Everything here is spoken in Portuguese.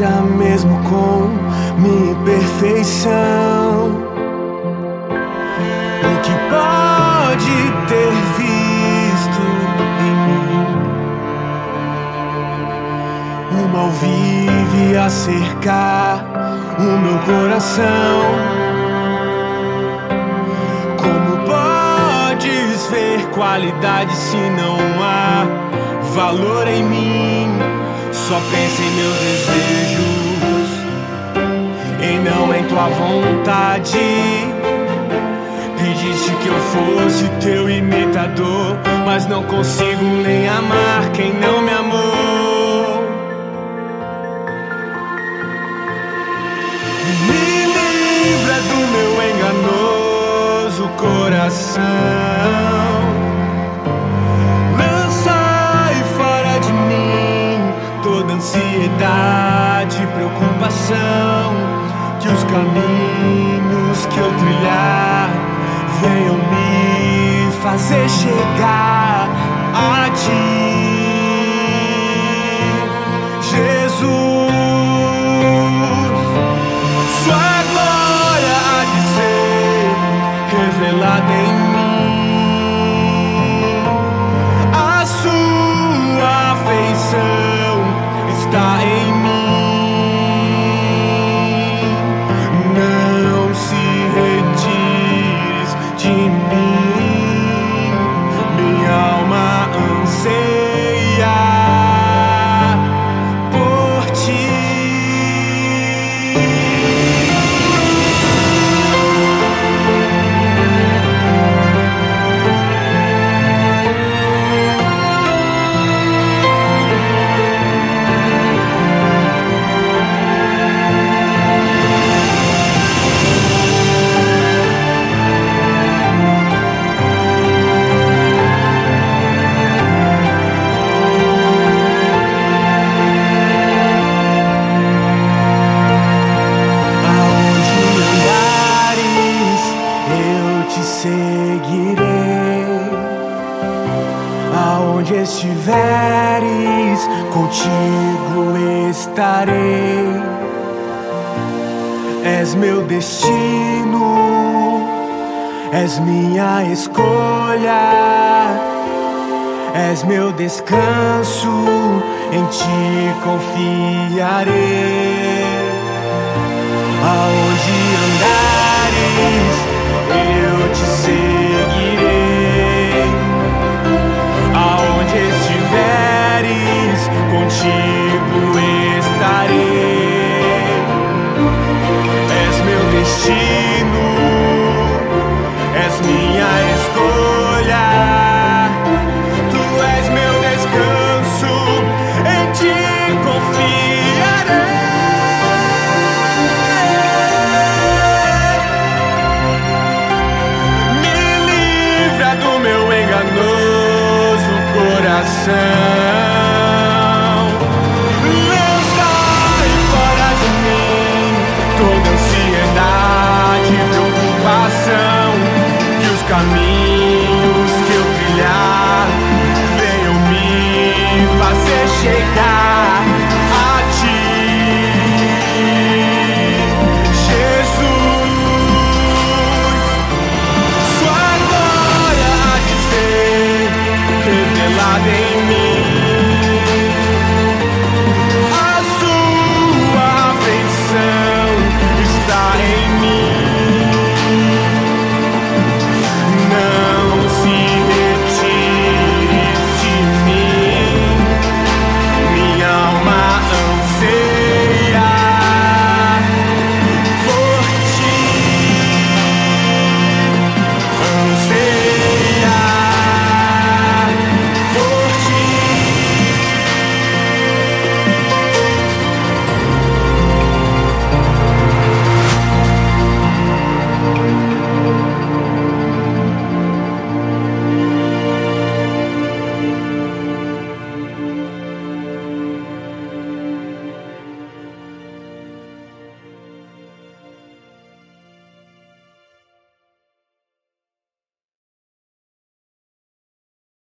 seja mesmo com minha imperfeição. O que pode ter visto em mim? O mal vive a cercar o meu coração. Como podes ver qualidade se não há valor em mim? Só pensa em meus desejos e não em tua vontade. Pediste que eu fosse teu imitador, mas não consigo nem amar quem não me amou. Me livra do meu enganoso coração. Lançai fora de mim toda ansiedade e preocupação. Que os caminhos que eu trilhar venham me fazer chegar a ti, Jesus. Sua glória há de ser revelada em mim. A sua afeição está em mim. Não se retires de mim. Minha alma anseia por ti. Seguirei, aonde estiveres, contigo estarei. És meu destino, és minha escolha, és meu descanso, em ti confiarei. Aonde andares, eu te seguirei. Aonde estiveres, contigo estarei. És meu destino, és minha escolha. Tu és meu descanso, em ti confiarei. Lançai fora de mim toda ansiedade e preocupação. Que os caminhos que eu trilhar venham me fazer chegar a ti, Jesus. Sua glória há de ser revelada em mim.